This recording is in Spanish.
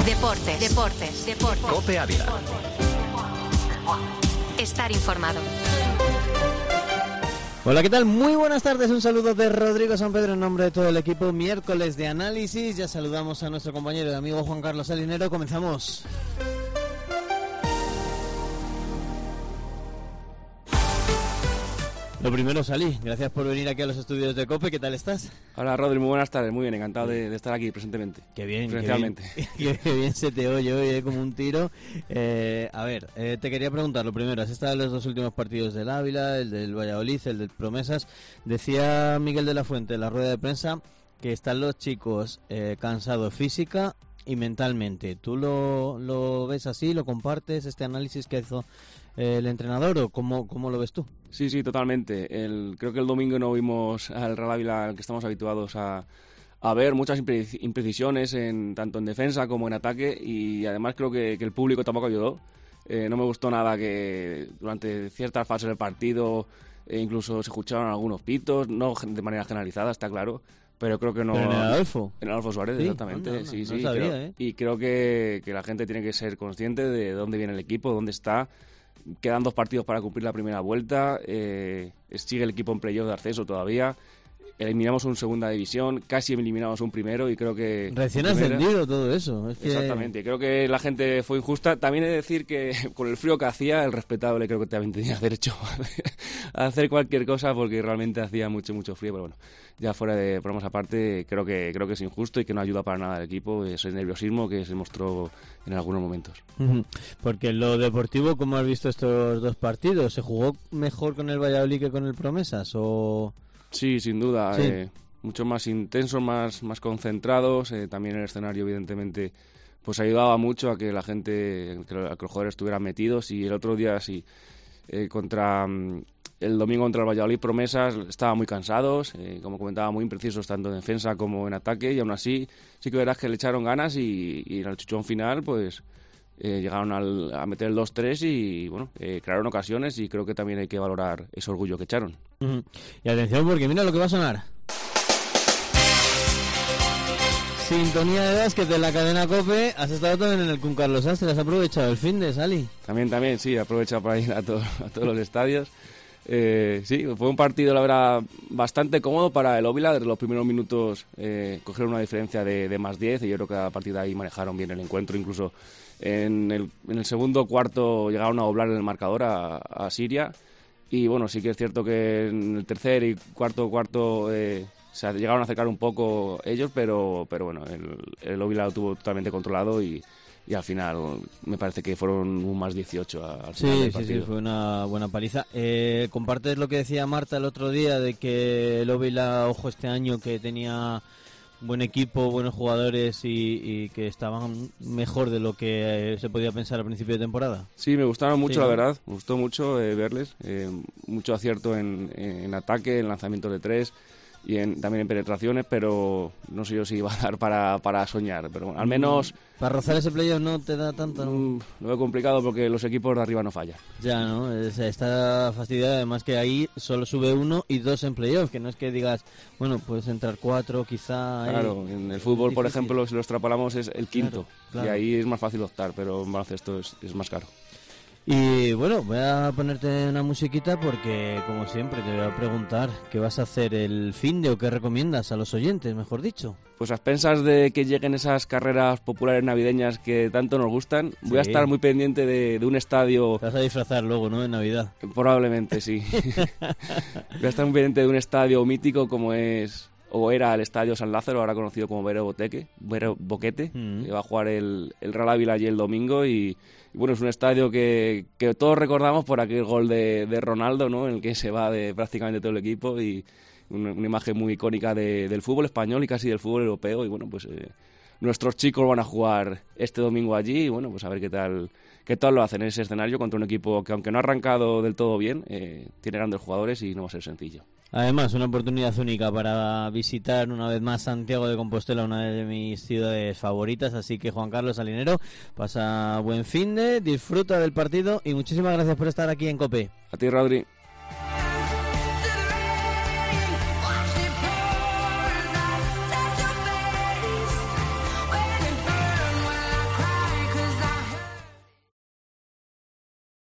Deportes. COPE Ávila. Estar informado. Hola, ¿qué tal? Muy buenas tardes, un saludo de Rodrigo San Pedro en nombre de todo el equipo. Miércoles de análisis, ya saludamos a nuestro compañero y amigo Juan Carlos Salinero. Comenzamos. Lo primero, Salí, gracias por venir aquí a los estudios de COPE. ¿Qué tal estás? Hola, Rodri, muy buenas tardes. Muy bien, encantado de estar aquí presentemente. Qué bien, presencialmente. Qué bien se te oye hoy, como un tiro. Te quería preguntar, lo primero, has estado en los dos últimos partidos del Ávila, el del Valladolid, el del Promesas. Decía Miguel de la Fuente en la rueda de prensa que están los chicos cansados física y mentalmente. ¿Tú lo ves así? ¿Lo compartes, este análisis que hizo el entrenador, o cómo lo ves tú? Sí, totalmente. Creo que el domingo no vimos al Real Ávila al que estamos habituados a ver, muchas imprecisiones tanto en defensa como en ataque, y además creo que el público tampoco ayudó. No me gustó nada que durante ciertas fases del partido incluso se escucharon algunos pitos, no de manera generalizada, está claro, pero creo que no. ¿Pero en el Adolfo? En el Adolfo Suárez, sí, exactamente. No Sabía, creo, y creo que la gente tiene que ser consciente de dónde viene el equipo, dónde está. Quedan 2 partidos para cumplir la primera vuelta, sigue el equipo en playoff de ascenso todavía, eliminamos un segunda división, casi eliminamos un primero, y creo que... Recién ascendido todo eso. Exactamente, creo que la gente fue injusta. También he de decir que con el frío que hacía, el respetable creo que también tenía derecho a hacer cualquier cosa, porque realmente hacía mucho frío, pero bueno, ya fuera de bromas aparte, creo que es injusto y que no ayuda para nada al equipo, ese nerviosismo que se mostró en algunos momentos. Porque en lo deportivo, ¿cómo has visto estos dos partidos? ¿Se jugó mejor con el Valladolid que con el Promesas? ¿O...? Sí, sin duda, sí. Mucho más intensos, más concentrados, también el escenario evidentemente pues ayudaba mucho a que la gente, a que los jugadores estuvieran metidos, y el otro día sí, el domingo contra el Valladolid Promesas estaban muy cansados, como comentaba, muy imprecisos tanto en defensa como en ataque, y aún así sí que verás que le echaron ganas, y en el chuchón final pues llegaron a meter el 2-3 y bueno, crearon ocasiones, y creo que también hay que valorar ese orgullo que echaron. Y atención, porque mira lo que va a sonar. Sintonía de básquet de la cadena COPE. Has estado también en el Con Carlos Sastre, has aprovechado el fin de Sali. También, sí, he aprovechado para ir a todos los estadios. Sí, fue un partido, la verdad, bastante cómodo para el Ávila. Desde los primeros minutos cogieron una diferencia de más 10, y yo creo que a partir de ahí manejaron bien el encuentro. Incluso en el segundo cuarto llegaron a doblar el marcador a Siria. Y bueno, sí que es cierto que en el tercer y cuarto se llegaron a acercar un poco ellos, pero bueno, el Ávila lo tuvo totalmente controlado, y al final me parece que fueron un más 18 al final del partido. Sí, fue una buena paliza. ¿Compartes lo que decía Marta el otro día de que el Ávila, ojo, este año que tenía buen equipo, buenos jugadores y que estaban mejor de lo que se podía pensar al principio de temporada? Sí, me gustaron mucho, sí, la verdad. Me gustó mucho verles. Mucho acierto en ataque, en lanzamientos de 3 y también en penetraciones, pero no sé yo si iba a dar para soñar. Pero bueno, al menos... Para rozar ese playoff no te da tanto, ¿no? Lo veo complicado porque los equipos de arriba no fallan. Ya, ¿no? Está fastidiado, además que ahí solo sube 1 y 2 en playoff, que no es que digas, bueno, puedes entrar 4 quizá. Claro, en el fútbol, por ejemplo, si lo extrapolamos es el quinto, claro. Y ahí es más fácil optar, pero en baloncesto es más caro. Y bueno, voy a ponerte una musiquita porque, como siempre, te voy a preguntar qué vas a hacer el finde o qué recomiendas a los oyentes, mejor dicho. Pues a expensas de que lleguen esas carreras populares navideñas que tanto nos gustan, sí. Voy a estar muy pendiente de un estadio... Te vas a disfrazar luego, ¿no?, en Navidad. Probablemente, sí. Voy a estar muy pendiente de un estadio mítico como es... o era el Estadio San Lázaro, ahora conocido como Vero Boquete, que va a jugar el Real Ávila allí el domingo, y bueno, es un estadio que todos recordamos por aquel gol de Ronaldo, ¿no?, en el que se va de prácticamente todo el equipo, y una imagen muy icónica del fútbol español y casi del fútbol europeo, y bueno, pues nuestros chicos van a jugar este domingo allí, y bueno, pues a ver qué tal lo hacen en ese escenario contra un equipo que, aunque no ha arrancado del todo bien, tiene grandes jugadores y no va a ser sencillo. Además, una oportunidad única para visitar una vez más Santiago de Compostela, una de mis ciudades favoritas. Así que, Juan Carlos Salinero, pasa buen finde, disfruta del partido y muchísimas gracias por estar aquí en COPE. A ti, Rodri.